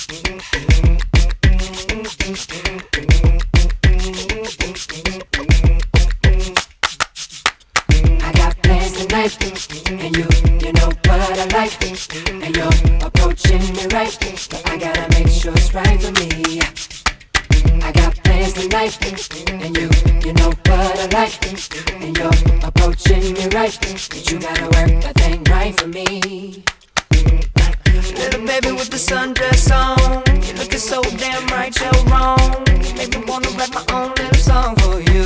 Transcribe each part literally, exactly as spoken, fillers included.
I got plans tonight, and you, you know what I like, and you're approaching me right, but I gotta make sure it's right for me. I got plans tonight, and you, you know what I like, and you're approaching me right, but you gotta work that thing right for me. Little baby with the sundress on, you're looking so damn right, you're wrong. You make me wanna write my own little song for you.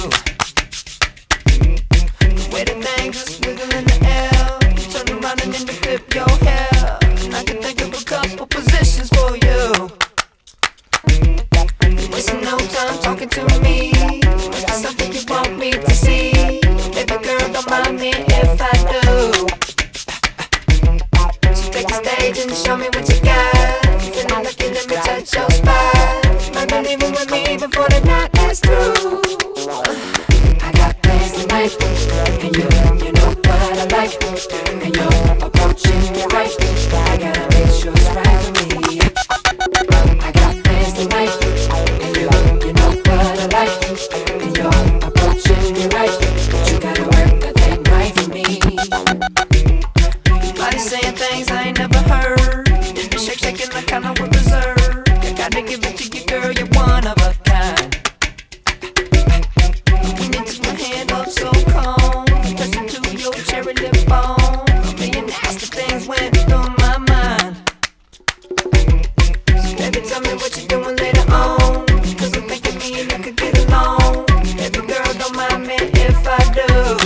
The way the thing just wiggle in the air, you turn around and then you flip your hair, and I can think of a couple positions for you. You're wasting no time talking to me, must be something you want me to see. Baby girl, don't mind me if I do. So take the stage and show me what you got. Feeling like you let me touch your spot. Might be leaving with me before the night is through. I got plans tonight, and you, you know what I like, and you're approaching me right, I gotta make sure it's right for me. I got plans tonight, and you, you know what I like, and you're approaching me right, but you gotta work that thing right for me. Your body saying things I ain't never heard, and you shake shaking like I know what reserve. I gotta give it to you, girl, you're one of a kind. When you took my hand up so calm, touched it to your cherry lip balm, a million nasty things went through my mind. So baby, tell me what you're doing later on, cause I'm thinking me and you could get along. Baby girl, don't mind me if I do.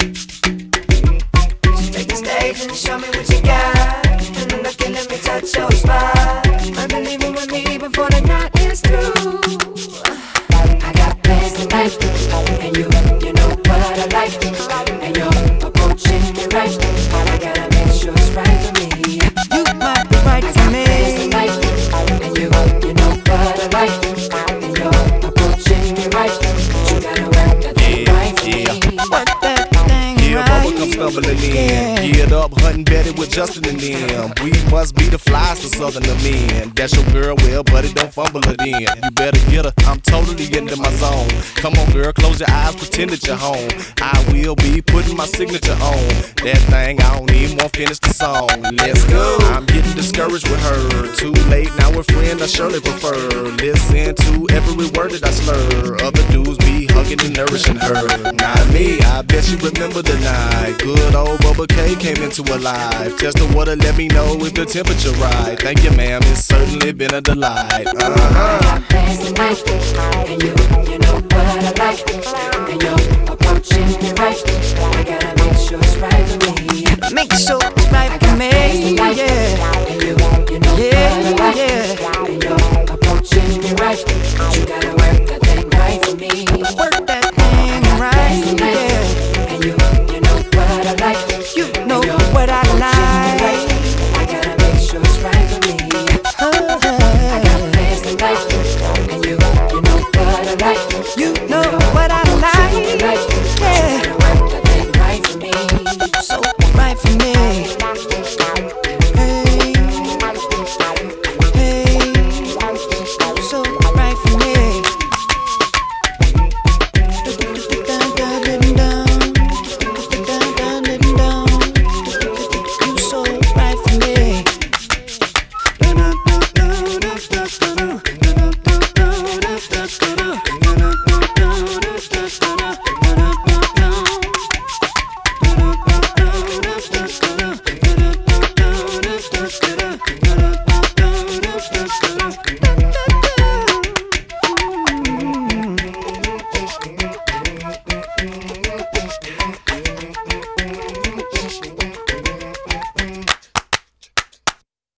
So take the stage and show me what you got, and look and let me touch your spot. Might be leaving with me before the night is through. I got plans tonight, and you, you know what I like, and you're approaching me right, but I gotta make sure it's right for me. You might be right for me. Tonight, and you, you know what I like, and you're approaching me right, but you gotta work that thing right for me. Work that thing Yeah, right. Bubba come stumbling in. Yeah. Geared up, hunting Betty with Justin and them. We must be the flies to southern men. That's your girl, well, buddy, don't fumble it in. You better get her, I'm totally into my zone. Come on, girl, close your eyes, pretend that you're home. I will be putting my signature on that thing, I don't even want to finish the song. Let's go. I'm getting discouraged with her. Too late, now a friend I surely prefer. Listen to every word that I slur. Other dudes be hugging and nourishing her. Not me, I bet you remember the night. Good old Bubba K came into her life. Test the water, let me know if the temperature right. Thank you, ma'am, it's certainly been a delight. Uh-huh. I got plans tonight, and you, you know what I like, and you're approaching me right, I gotta make sure it's right for me. Make sure it's right for me, yeah. And you, you know Yeah, what I like, yeah. and you're approaching me right, but you gotta work that thing right for me. Work that thing right, yeah. And you, you know what I like, You know what I like. I gotta make sure it's right for me. I got plans tonight, and you, you know what I like, You know what I like, yeah. gotta work that thing right for me. So right for me. Hey, hey, so right for me. You so right for me.